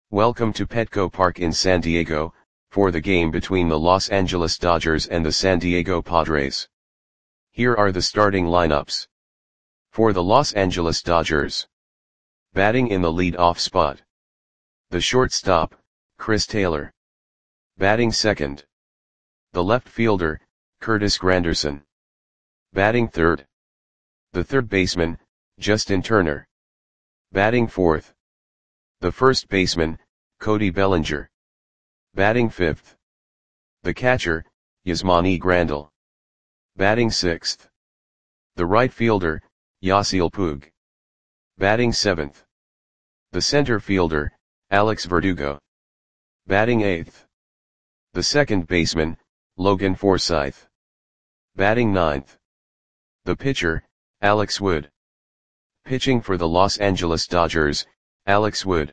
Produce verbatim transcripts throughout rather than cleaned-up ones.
Welcome to Petco Park in San Diego, for the game between the Los Angeles Dodgers and the San Diego Padres. Here are the starting lineups. For the Los Angeles Dodgers. Batting in the lead-off spot. The shortstop, Chris Taylor. Batting second. The left fielder, Curtis Granderson. Batting third. The third baseman, Justin Turner. Batting fourth. The first baseman, Cody Bellinger. Batting fifth. The catcher, Yasmani Grandal. Batting sixth. The right fielder, Yasiel Puig. Batting seventh. The center fielder, Alex Verdugo. Batting eighth. The second baseman, Logan Forsythe. Batting ninth. The pitcher, Alex Wood. Pitching for the Los Angeles Dodgers, Alex Wood.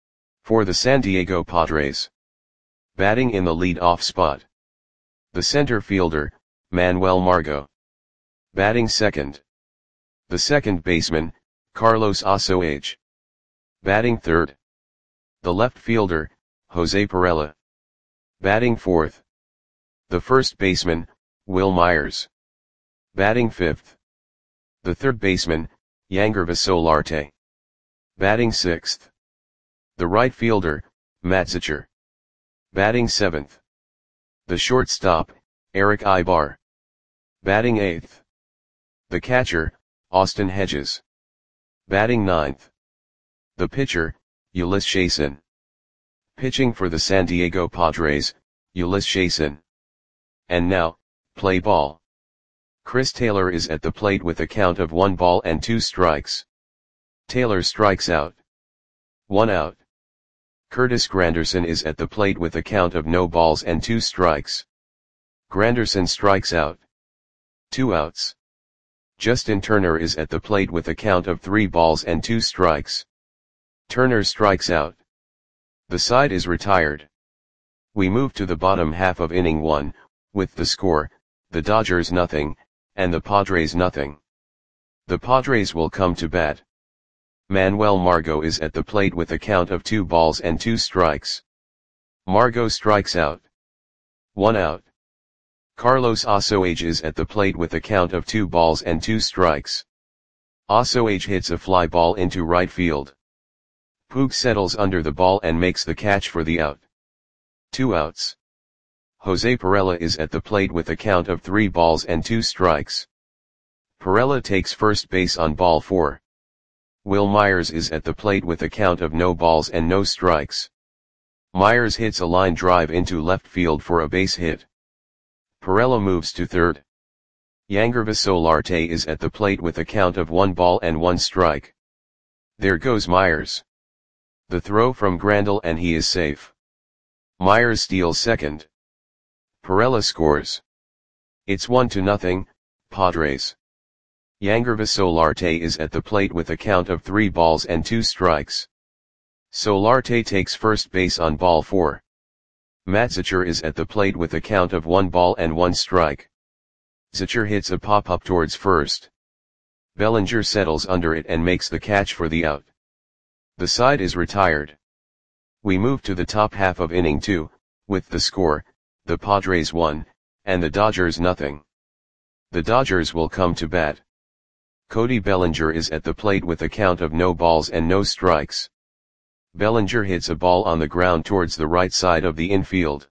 For the San Diego Padres. Batting in the lead-off spot. The center fielder, Manuel Margot. Batting second. The second baseman, Carlos Osoage. Batting third. The left fielder, Jose Pirela. Batting fourth. The first baseman, Wil Myers. Batting fifth. The third baseman, Yangervis Solarte. Batting sixth. The right fielder, Matt Zachor. Batting seventh. The shortstop, Erick Aybar. Batting eighth. The catcher, Austin Hedges. Batting ninth. The pitcher, Ulyss Chassin. Pitching for the San Diego Padres, Ulyss Chassin. And now, play ball. Chris Taylor is at the plate with a count of one ball and two strikes. Taylor strikes out. One out. Curtis Granderson is at the plate with a count of no balls and two strikes. Granderson strikes out. Two outs. Justin Turner is at the plate with a count of three balls and two strikes. Turner strikes out. The side is retired. We move to the bottom half of inning one, with the score, the Dodgers nothing, and the Padres nothing. The Padres will come to bat. Manuel Margot is at the plate with a count of two balls and two strikes. Margot strikes out. One out. Carlos Osoage is at the plate with a count of two balls and two strikes. Osoage hits a fly ball into right field. Puig settles under the ball and makes the catch for the out. Two outs. Jose Pirela is at the plate with a count of three balls and two strikes. Pirela takes first base on ball four. Wil Myers is at the plate with a count of no balls and no strikes. Myers hits a line drive into left field for a base hit. Pirela moves to third. Yangervis Solarte is at the plate with a count of one ball and one strike. There goes Myers. The throw from Grandal and he is safe. Myers steals second. Pirela scores. It's one to nothing, Padres. Yangervis Solarte is at the plate with a count of three balls and two strikes. Solarte takes first base on ball four. Matt Zachor is at the plate with a count of one ball and one strike. Zachor hits a pop-up towards first. Bellinger settles under it and makes the catch for the out. The side is retired. We move to the top half of inning two, with the score, the Padres one, and the Dodgers nothing. The Dodgers will come to bat. Cody Bellinger is at the plate with a count of no balls and no strikes. Bellinger hits a ball on the ground towards the right side of the infield.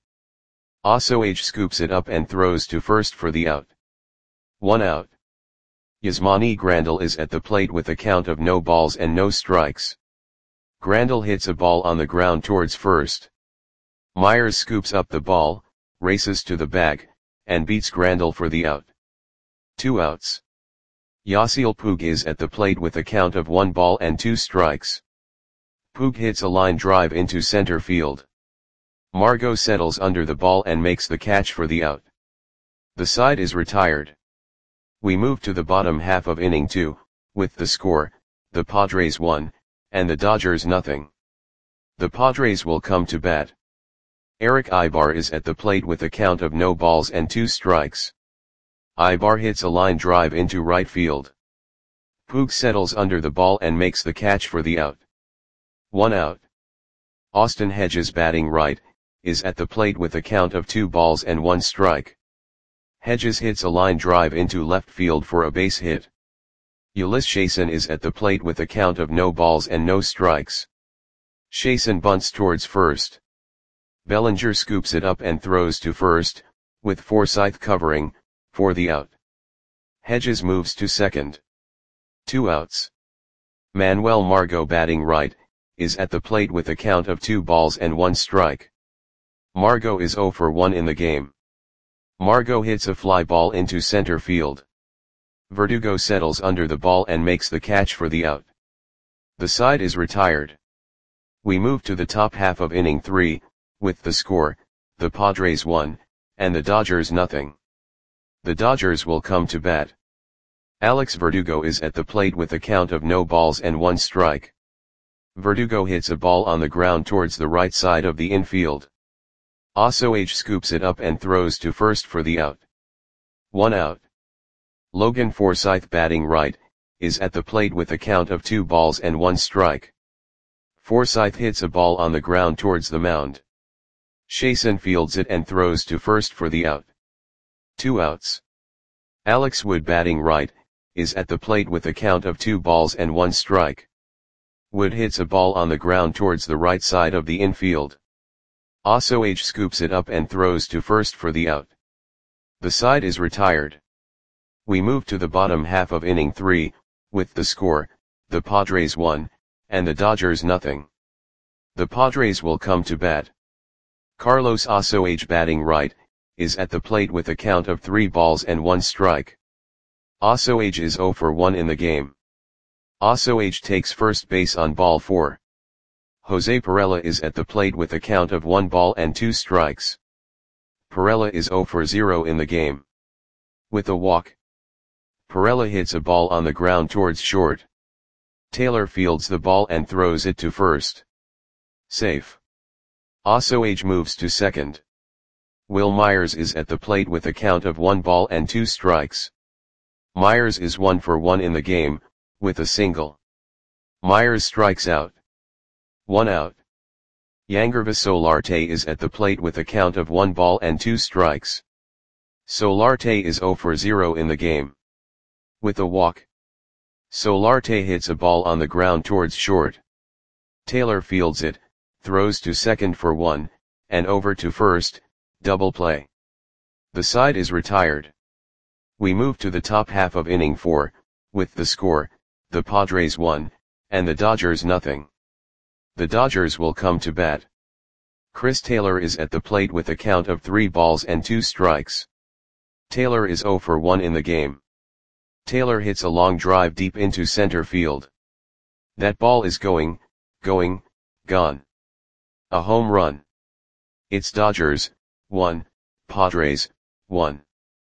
Osoage scoops it up and throws to first for the out. One out. Yasmani Grandal is at the plate with a count of no balls and no strikes. Grandal hits a ball on the ground towards first. Myers scoops up the ball, races to the bag, and beats Grandal for the out. Two outs. Yasiel Puig is at the plate with a count of one ball and two strikes. Puig hits a line drive into center field. Margot settles under the ball and makes the catch for the out. The side is retired. We move to the bottom half of inning two, with the score, the Padres one, and the Dodgers nothing. The Padres will come to bat. Erick Aybar is at the plate with a count of no balls and two strikes. Aybar hits a line drive into right field. Puig settles under the ball and makes the catch for the out. One out. Austin Hedges batting right, is at the plate with a count of two balls and one strike. Hedges hits a line drive into left field for a base hit. Ulysses Chasen is at the plate with a count of no balls and no strikes. Chasen bunts towards first. Bellinger scoops it up and throws to first, with Forsythe covering, for the out. Hedges moves to second. Two outs. Manuel Margot batting right, is at the plate with a count of two balls and one strike. Margot is zero for one in the game. Margot hits a fly ball into center field. Verdugo settles under the ball and makes the catch for the out. The side is retired. We move to the top half of inning three, with the score, the Padres one, and the Dodgers nothing. The Dodgers will come to bat. Alex Verdugo is at the plate with a count of no balls and one strike. Verdugo hits a ball on the ground towards the right side of the infield. Ossoage scoops it up and throws to first for the out. One out. Logan Forsythe batting right, is at the plate with a count of two balls and one strike. Forsythe hits a ball on the ground towards the mound. Chasen fields it and throws to first for the out. Two outs. Alex Wood batting right, is at the plate with a count of two balls and one strike. Wood hits a ball on the ground towards the right side of the infield. Ossoage scoops it up and throws to first for the out. The side is retired. We move to the bottom half of inning three, with the score, the Padres one, and the Dodgers nothing. The Padres will come to bat. Carlos Ossoage batting right, is at the plate with a count of three balls and one strike. Ossoage is zero for one in the game. Ossoage takes first base on ball four. Jose Pirela is at the plate with a count of one ball and two strikes. Pirela is zero for zero in the game. With a walk, Pirela hits a ball on the ground towards short. Taylor fields the ball and throws it to first. Safe. Ossoage moves to second. Will Myers is at the plate with a count of one ball and two strikes. Myers is one for one in the game, with a single. Myers strikes out. One out. Yangervis Solarte is at the plate with a count of one ball and two strikes. Solarte is zero for zero in the game. With a walk, Solarte hits a ball on the ground towards short. Taylor fields it, throws to second for one, and over to first, double play. The side is retired. We move to the top half of inning four, with the score, the Padres one, and the Dodgers nothing. The Dodgers will come to bat. Chris Taylor is at the plate with a count of three balls and two strikes. Taylor is zero for one in the game. Taylor hits a long drive deep into center field. That ball is going, going, gone. A home run. It's Dodgers, one, Padres, one.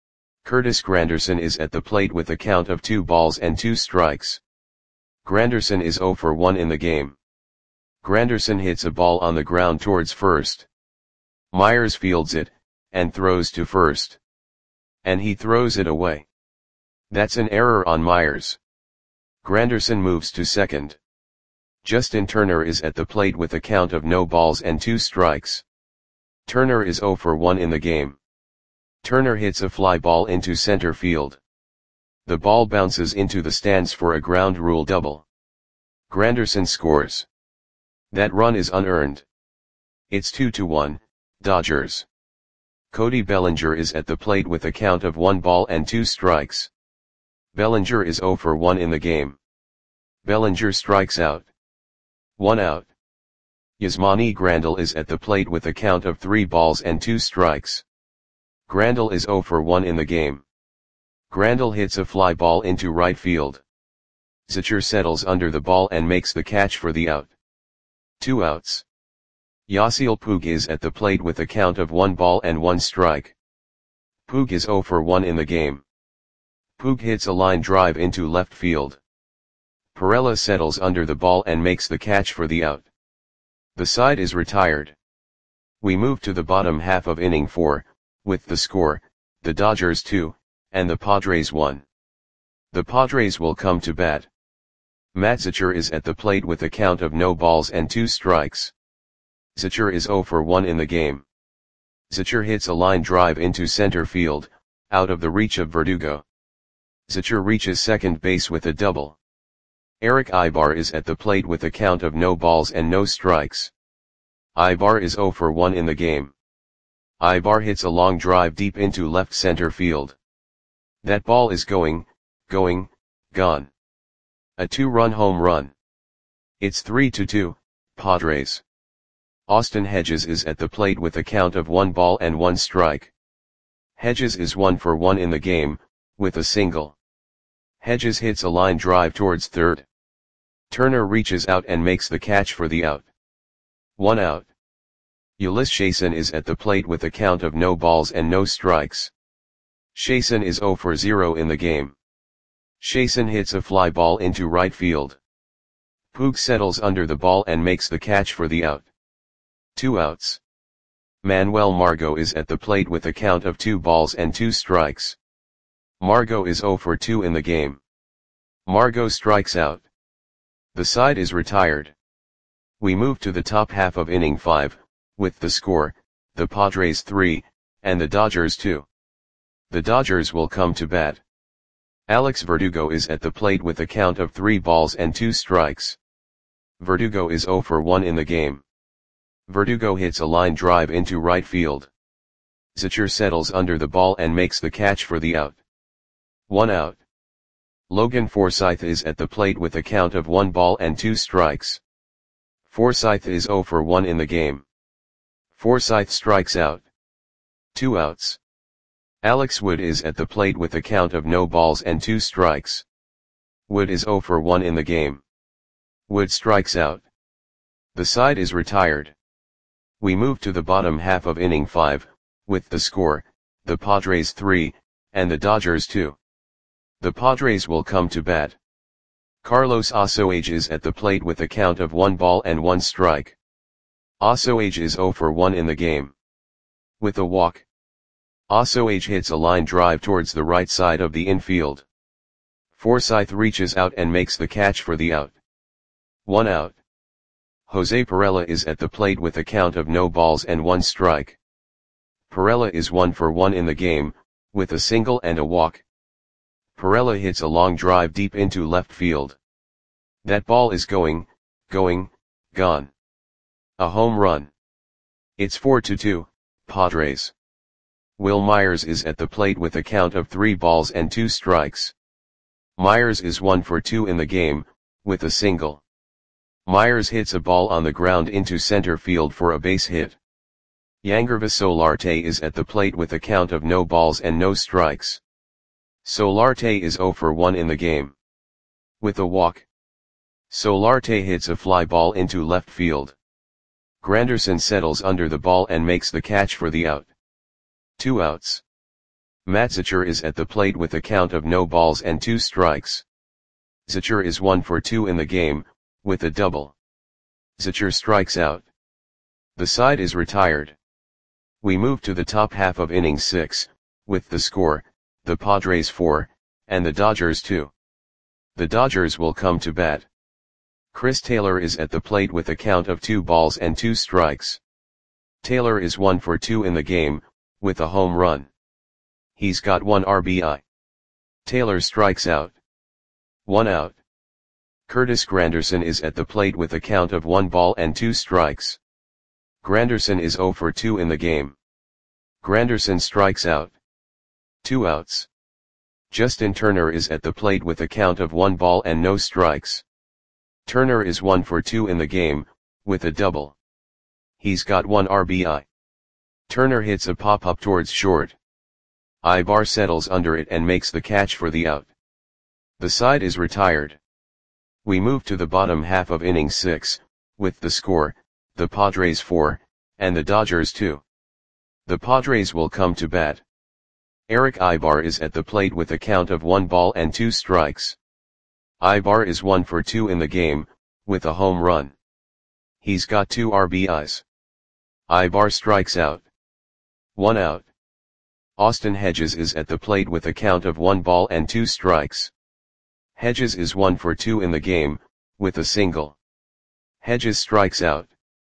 Curtis Granderson is at the plate with a count of two balls and two strikes. Granderson is zero for one in the game. Granderson hits a ball on the ground towards first. Myers fields it, and throws to first. And he throws it away. That's an error on Myers. Granderson moves to second. Justin Turner is at the plate with a count of no balls and two strikes. Turner is zero for one in the game. Turner hits a fly ball into center field. The ball bounces into the stands for a ground rule double. Granderson scores. That run is unearned. It's two to one, Dodgers. Cody Bellinger is at the plate with a count of one ball and two strikes. Bellinger is zero for one in the game. Bellinger strikes out. One out. Yasmani Grandal is at the plate with a count of three balls and two strikes. Grandal is zero for one in the game. Grandal hits a fly ball into right field. Zitcher settles under the ball and makes the catch for the out. Two outs. Yasiel Puig is at the plate with a count of one ball and one strike. Puig is zero for one in the game. Puig hits a line drive into left field. Pirela settles under the ball and makes the catch for the out. The side is retired. We move to the bottom half of inning four, with the score, the Dodgers two, and the Padres one. The Padres will come to bat. Matt Zitcher is at the plate with a count of no balls and two strikes. Zachor is zero for one in the game. Zachor hits a line drive into center field, out of the reach of Verdugo. Zachor reaches second base with a double. Eric Aybar is at the plate with a count of no balls and no strikes. Aybar is zero for one in the game. Aybar hits a long drive deep into left center field. That ball is going, going, gone. A two-run home run. It's three to two, Padres. Austin Hedges is at the plate with a count of one ball and one strike. Hedges is one for one in the game, with a single. Hedges hits a line drive towards third. Turner reaches out and makes the catch for the out. One out. Ulyss Chasin is at the plate with a count of no balls and no strikes. Chasin is zero for zero in the game. Chasin hits a fly ball into right field. Puig settles under the ball and makes the catch for the out. Two outs. Manuel Margot is at the plate with a count of two balls and two strikes. Margot is zero for two in the game. Margot strikes out. The side is retired. We move to the top half of inning five, with the score, the Padres three, and the Dodgers two. The Dodgers will come to bat. Alex Verdugo is at the plate with a count of three balls and two strikes. Verdugo is zero for one in the game. Verdugo hits a line drive into right field. Zachor settles under the ball and makes the catch for the out. One out. Logan Forsythe is at the plate with a count of one ball and two strikes. Forsythe is zero for one in the game. Forsythe strikes out. Two outs. Alex Wood is at the plate with a count of no balls and two strikes. Wood is zero for one in the game. Wood strikes out. The side is retired. We move to the bottom half of inning five, with the score, the Padres three, and the Dodgers two. The Padres will come to bat. Carlos Osoage is at the plate with a count of one ball and one strike. Osoage is zero for one in the game. With a walk. Osoage hits a line drive towards the right side of the infield. Forsythe reaches out and makes the catch for the out. One out. Jose Pirela is at the plate with a count of no balls and one strike. Pirela is one for one in the game, with a single and a walk. Pirela hits a long drive deep into left field. That ball is going, going, gone. A home run. It's four to two, Padres. Will Myers is at the plate with a count of three balls and two strikes. Myers is one for two in the game, with a single. Myers hits a ball on the ground into center field for a base hit. Yangervis Solarte is at the plate with a count of no balls and no strikes. Solarte is zero for one in the game. With a walk. Solarte hits a fly ball into left field. Granderson settles under the ball and makes the catch for the out. Two outs. Matt Zachor is at the plate with a count of no balls and two strikes. Zachor is one for two in the game, with a double. Zachor strikes out. The side is retired. We move to the top half of inning six, with the score, the Padres four, and the Dodgers two. The Dodgers will come to bat. Chris Taylor is at the plate with a count of two balls and two strikes. Taylor is one for two in the game, with a home run. He's got one R B I. Taylor strikes out. One out. Curtis Granderson is at the plate with a count of one ball and two strikes. Granderson is zero for two in the game. Granderson strikes out. Two outs. Justin Turner is at the plate with a count of one ball and no strikes. Turner is one for two in the game, with a double. He's got one R B I. Turner hits a pop-up towards short. Aybar settles under it and makes the catch for the out. The side is retired. We move to the bottom half of inning six, with the score, the Padres four, and the Dodgers two. The Padres will come to bat. Eric Aybar is at the plate with a count of one ball and two strikes. Aybar is one for two in the game, with a home run. He's got two R B Is. Aybar strikes out. One out. Austin Hedges is at the plate with a count of one ball and two strikes. Hedges is one for two in the game, with a single. Hedges strikes out.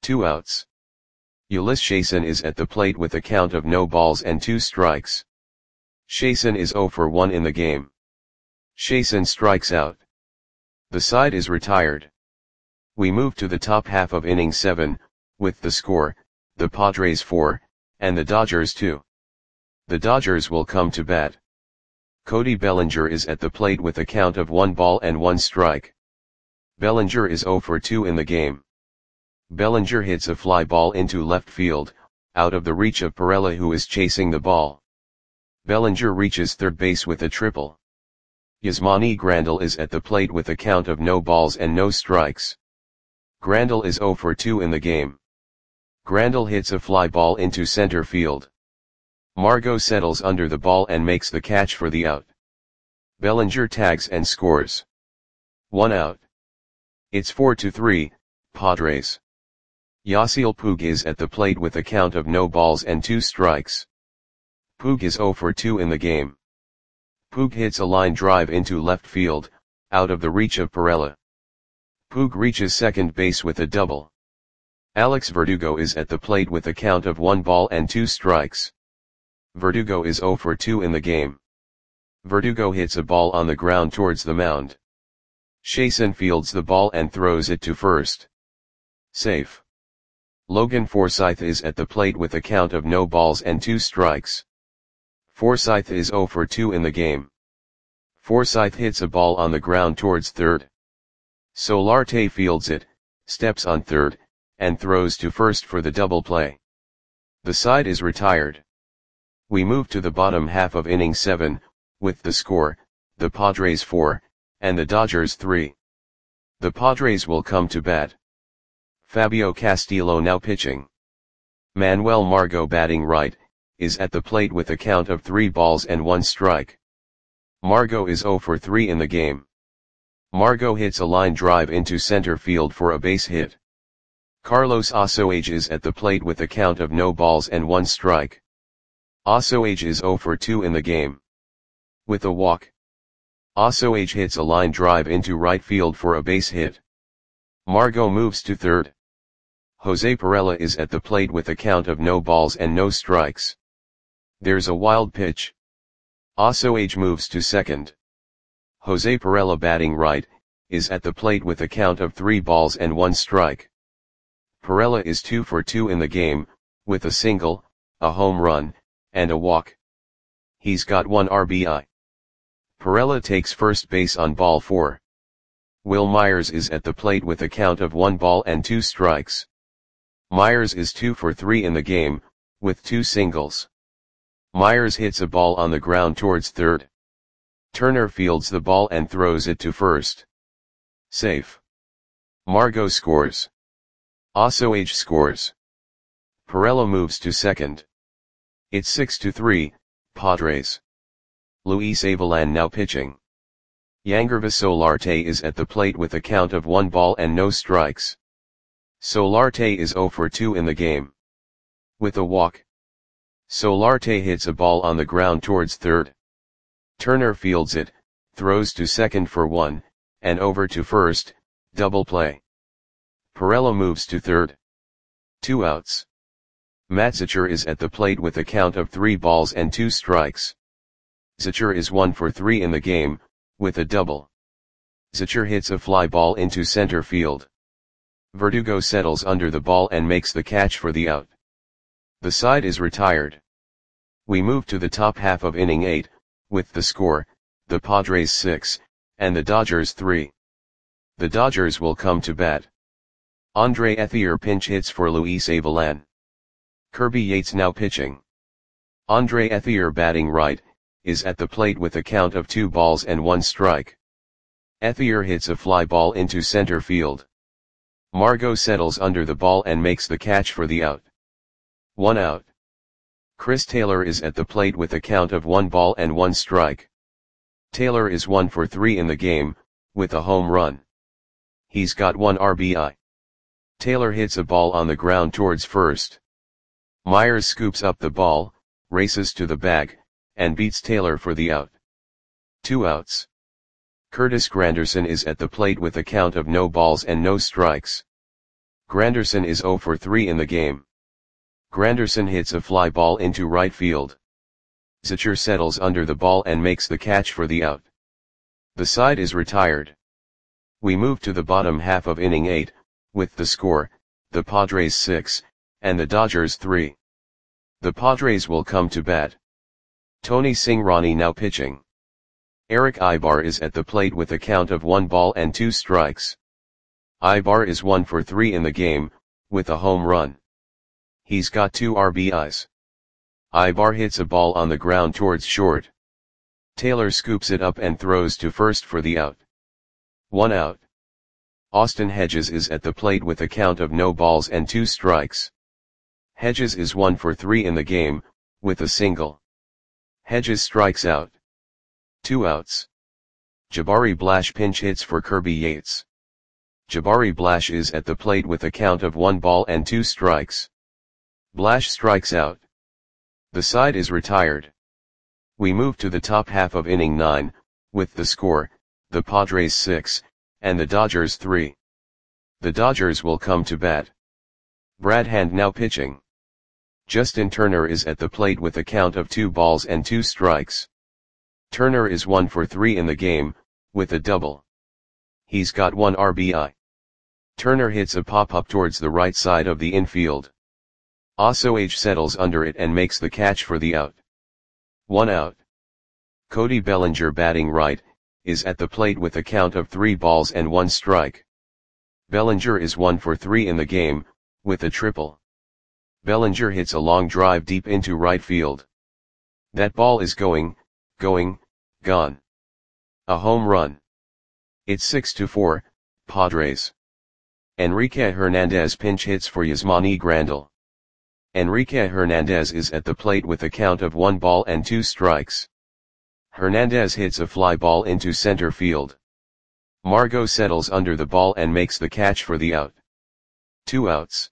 Two outs. Ulysses Chasen is at the plate with a count of no balls and two strikes. Chasen is zero for one in the game. Chasen strikes out. The side is retired. We move to the top half of inning seven, with the score, the Padres four, and the Dodgers two. The Dodgers will come to bat. Cody Bellinger is at the plate with a count of one ball and one strike. Bellinger is zero for two in the game. Bellinger hits a fly ball into left field, out of the reach of Pirela, who is chasing the ball. Bellinger reaches third base with a triple. Yasmani Grandal is at the plate with a count of no balls and no strikes. Grandal is zero for two in the game. Grandal hits a fly ball into center field. Margot settles under the ball and makes the catch for the out. Bellinger tags and scores. One out. It's four to three, Padres. Yasiel Puig is at the plate with a count of no balls and two strikes. Puig is zero for two in the game. Puig hits a line drive into left field, out of the reach of Pirela. Puig reaches second base with a double. Alex Verdugo is at the plate with a count of one ball and two strikes. Verdugo is zero for two in the game. Verdugo hits a ball on the ground towards the mound. Chasen fields the ball and throws it to first. Safe. Logan Forsythe is at the plate with a count of no balls and two strikes. Forsythe is zero for two in the game. Forsythe hits a ball on the ground towards third. Solarte fields it, steps on third, and throws to first for the double play. The side is retired. We move to the bottom half of inning seven, with the score, the Padres four, and the Dodgers three. The Padres will come to bat. Fabio Castillo now pitching. Manuel Margot batting right, is at the plate with a count of three balls and one strike. Margot is zero for three in the game. Margot hits a line drive into center field for a base hit. Carlos Osoage is at the plate with a count of no balls and one strike. Osoage is zero for two in the game. With a walk. Osoage hits a line drive into right field for a base hit. Margot moves to third. Jose Pirela is at the plate with a count of no balls and no strikes. There's a wild pitch. Osoage moves to second. Jose Pirela batting right, is at the plate with a count of three balls and one strike. Pirela is two for two in the game, with a single, a home run, and a walk. He's got one R B I. Pirela takes first base on ball four. Will Myers is at the plate with a count of one ball and two strikes. Myers is two for three in the game, with two singles. Myers hits a ball on the ground towards third. Turner fields the ball and throws it to first. Safe. Margot scores. Osoage scores. Pirela moves to second. It's six to three, Padres. Luis Avilan now pitching. Yangervis Solarte is at the plate with a count of one ball and no strikes. Solarte is zero for two in the game. With a walk. Solarte hits a ball on the ground towards third. Turner fields it, throws to second for one, and over to first, double play. Pirela moves to third. Two outs. Matt Zachor is at the plate with a count of three balls and two strikes. Zachor is one for three in the game, with a double. Zachor hits a fly ball into center field. Verdugo settles under the ball and makes the catch for the out. The side is retired. We move to the top half of inning eight, with the score, the Padres six, and the Dodgers three. The Dodgers will come to bat. Andre Ethier pinch hits for Luis Avilan. Kirby Yates now pitching. Andre Ethier batting right, is at the plate with a count of two balls and one strike. Ethier hits a fly ball into center field. Margot settles under the ball and makes the catch for the out. One out. Chris Taylor is at the plate with a count of one ball and one strike. Taylor is one for three in the game, with a home run. He's got one R B I. Taylor hits a ball on the ground towards first. Myers scoops up the ball, races to the bag, and beats Taylor for the out. Two outs. Curtis Granderson is at the plate with a count of no balls and no strikes. Granderson is zero for three in the game. Granderson hits a fly ball into right field. Zachor settles under the ball and makes the catch for the out. The side is retired. We move to the bottom half of inning eight, with the score, the Padres six, and the Dodgers three. The Padres will come to bat. Tony Cingrani now pitching. Erick Aybar is at the plate with a count of one ball and two strikes. Aybar is one for three in the game, with a home run. He's got two R B Is. Aybar hits a ball on the ground towards short. Taylor scoops it up and throws to first for the out. One out. Austin Hedges is at the plate with a count of no balls and two strikes. Hedges is one for three in the game, with a single. Hedges strikes out. Two outs. Jabari Blash pinch hits for Kirby Yates. Jabari Blash is at the plate with a count of one ball and two strikes. Blash strikes out. The side is retired. We move to the top half of inning nine, with the score, the Padres six, and the Dodgers three. The Dodgers will come to bat. Brad Hand now pitching. Justin Turner is at the plate with a count of two balls and two strikes. Turner is one for three in the game, with a double. He's got one R B I. Turner hits a pop-up towards the right side of the infield. Ossoage settles under it and makes the catch for the out. One out. Cody Bellinger batting right, is at the plate with a count of three balls and one strike. Bellinger is one for three in the game, with a triple. Bellinger hits a long drive deep into right field. That ball is going, going, gone. A home run. It's six to four, Padres. Enrique Hernandez pinch hits for Yasmani Grandal. Enrique Hernandez is at the plate with a count of one ball and two strikes. Hernandez hits a fly ball into center field. Margot settles under the ball and makes the catch for the out. Two outs.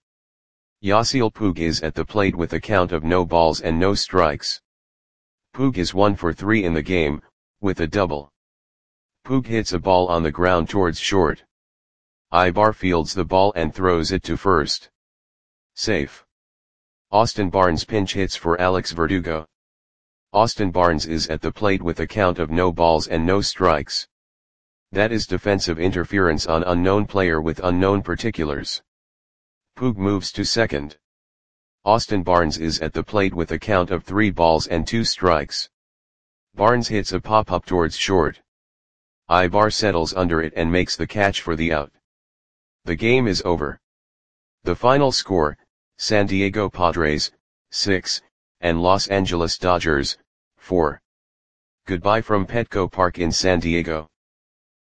Yasiel Puig is at the plate with a count of no balls and no strikes. Puig is one for three in the game, with a double. Puig hits a ball on the ground towards short. Aybar fields the ball and throws it to first. Safe. Austin Barnes pinch hits for Alex Verdugo. Austin Barnes is at the plate with a count of no balls and no strikes. That is defensive interference on unknown player with unknown particulars. Puig moves to second. Austin Barnes is at the plate with a count of three balls and two strikes. Barnes hits a pop-up towards short. Aybar settles under it and makes the catch for the out. The game is over. The final score, San Diego Padres, six, and Los Angeles Dodgers, four. Goodbye from Petco Park in San Diego.